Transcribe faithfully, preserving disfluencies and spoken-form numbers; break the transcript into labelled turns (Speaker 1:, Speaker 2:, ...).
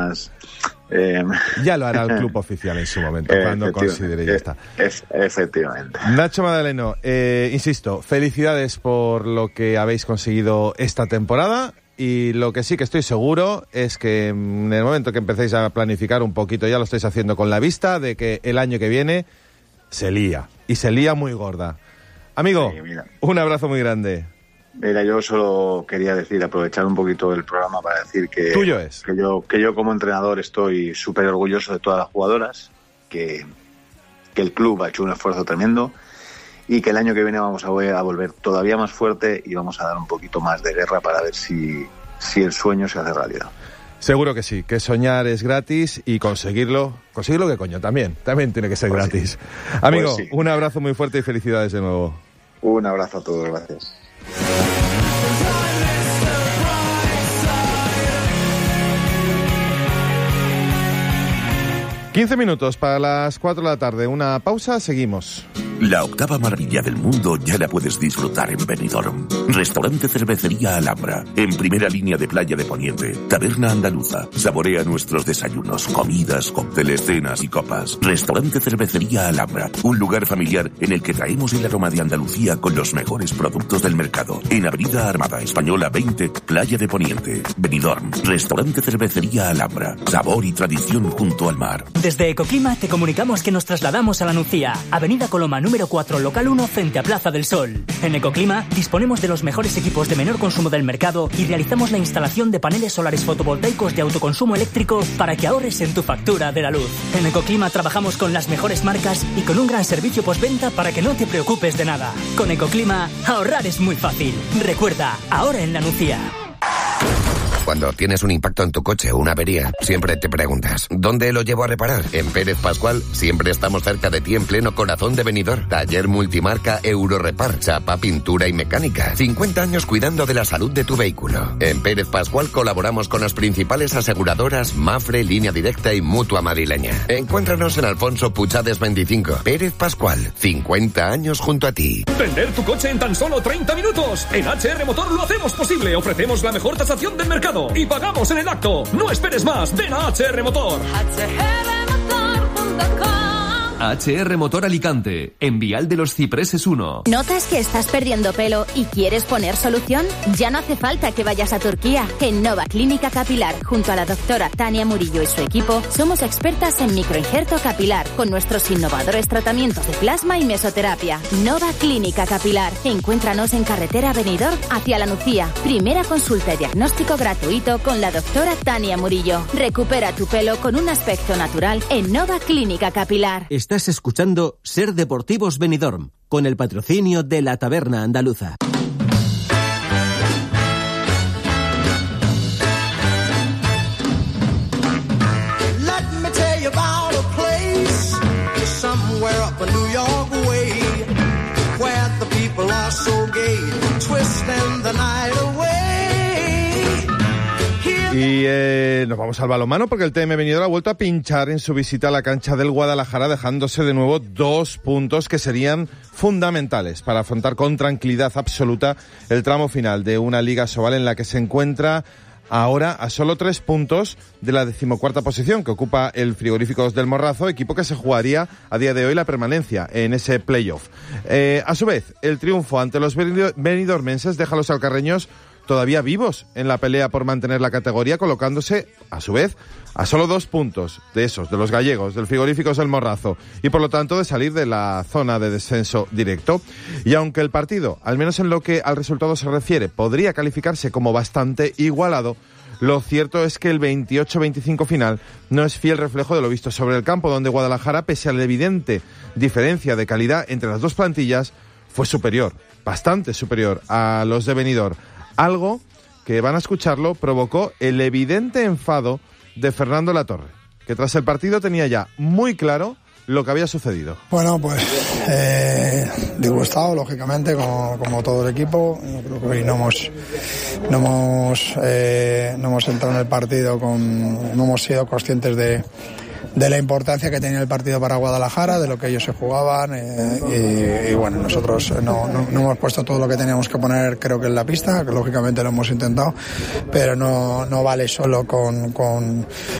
Speaker 1: más... Eh,
Speaker 2: ya lo hará el club oficial en su momento, cuando considere ya está.
Speaker 1: Es, efectivamente.
Speaker 2: Nacho Madaleno, eh, insisto, felicidades por lo que habéis conseguido esta temporada, y lo que sí que estoy seguro es que en el momento que empecéis a planificar un poquito, ya lo estáis haciendo con la vista de que el año que viene se lía, y se lía muy gorda. Amigo, sí, un abrazo muy grande.
Speaker 1: Mira, yo solo quería decir, aprovechar un poquito el programa para decir que,
Speaker 2: Tuyo es.
Speaker 1: que yo que yo como entrenador estoy súper orgulloso de todas las jugadoras, que, que el club ha hecho un esfuerzo tremendo y que el año que viene vamos a volver, a volver todavía más fuerte y vamos a dar un poquito más de guerra para ver si, si el sueño se hace realidad.
Speaker 2: Seguro que sí, que soñar es gratis y conseguirlo, conseguirlo que coño, también, también tiene que ser pues gratis. Sí. Amigo, pues sí. Un abrazo muy fuerte y felicidades de nuevo.
Speaker 1: Un abrazo a todos, gracias.
Speaker 2: quince minutos para las cuatro de la tarde. Una pausa, seguimos.
Speaker 3: La octava maravilla del mundo ya la puedes disfrutar en Benidorm. Restaurante Cervecería Alhambra, en primera línea de Playa de Poniente. Taberna Andaluza. Saborea nuestros desayunos, comidas, cócteles, cenas y copas. Restaurante Cervecería Alhambra, un lugar familiar en el que traemos el aroma de Andalucía con los mejores productos del mercado. En Avenida Armada Española veinte, Playa de Poniente. Benidorm. Restaurante Cervecería Alhambra. Sabor y tradición junto al mar.
Speaker 4: Desde Ecoclima te comunicamos que nos trasladamos a La Nucía, Avenida Coloma número cuatro, local uno, frente a Plaza del Sol. En Ecoclima disponemos de los mejores equipos de menor consumo del mercado y realizamos la instalación de paneles solares fotovoltaicos de autoconsumo eléctrico para que ahorres en tu factura de la luz. En Ecoclima trabajamos con las mejores marcas y con un gran servicio postventa para que no te preocupes de nada. Con Ecoclima, ahorrar es muy fácil. Recuerda, ahora en La Nucía.
Speaker 5: Cuando tienes un impacto en tu coche o una avería, siempre te preguntas, ¿dónde lo llevo a reparar? En Pérez Pascual siempre estamos cerca de ti en pleno corazón de Benidorm. Taller multimarca Eurorepar, chapa, pintura y mecánica. cincuenta años cuidando de la salud de tu vehículo. En Pérez Pascual colaboramos con las principales aseguradoras Mafre, Línea Directa y Mutua Madrileña. Encuéntranos en Alfonso Puchades veinticinco. Pérez Pascual, cincuenta años junto a ti.
Speaker 6: Vender tu coche en tan solo treinta minutos. En H R Motor lo hacemos posible. Ofrecemos la mejor tasación del mercado y pagamos en el acto. No esperes más, ven a H R Motor.
Speaker 7: H R motor punto com.
Speaker 8: H R Motor Alicante, en Vial de los Cipreses uno.
Speaker 9: ¿Notas que estás perdiendo pelo y quieres poner solución? Ya no hace falta que vayas a Turquía. En Nova Clínica Capilar, junto a la doctora Tania Murillo y su equipo, somos expertas en microinjerto capilar, con nuestros innovadores tratamientos de plasma y mesoterapia. Nova Clínica Capilar. Encuéntranos en carretera Benidorm hacia La Nucía. Primera consulta y diagnóstico gratuito con la doctora Tania Murillo. Recupera tu pelo con un aspecto natural en Nova Clínica Capilar.
Speaker 10: Estás escuchando Ser Deportivos Benidorm, con el patrocinio de la Taberna Andaluza.
Speaker 11: Let me tell you about a place somewhere up in New York way, where the people are so gay, twisting the night away.
Speaker 2: Y eh, nos vamos al balonmano porque el T M Benidorm ha vuelto a pinchar en su visita a la cancha del Guadalajara, dejándose de nuevo dos puntos que serían fundamentales para afrontar con tranquilidad absoluta el tramo final de una Liga Sobal en la que se encuentra ahora a solo tres puntos de la decimocuarta posición que ocupa el Frigoríficos del Morrazo, equipo que se jugaría a día de hoy la permanencia en ese playoff. Eh, a su vez, el triunfo ante los benidormenses deja a los alcarreños todavía vivos en la pelea por mantener la categoría, colocándose, a su vez, a solo dos puntos de esos, de los gallegos, del Frigoríficos del Morrazo, y por lo tanto de salir de la zona de descenso directo. Y aunque el partido, al menos en lo que al resultado se refiere, podría calificarse como bastante igualado, lo cierto es que el veintiocho veinticinco final no es fiel reflejo de lo visto sobre el campo, donde Guadalajara, pese a la evidente diferencia de calidad entre las dos plantillas, fue superior, bastante superior a los de Benidorm. Algo que, van a escucharlo, provocó el evidente enfado de Fernando Latorre, que tras el partido tenía ya muy claro lo que había sucedido.
Speaker 12: Bueno, pues eh, disgustado, lógicamente, como, como todo el equipo. Yo creo que hoy no hemos no hemos eh, no hemos entrado en el partido con no hemos sido conscientes de de la importancia que tenía el partido para Guadalajara, de lo que ellos se jugaban, eh, y, y bueno, nosotros no, no, no hemos puesto todo lo que teníamos que poner, creo que en la pista, que lógicamente lo hemos intentado, pero no, no vale solo con, con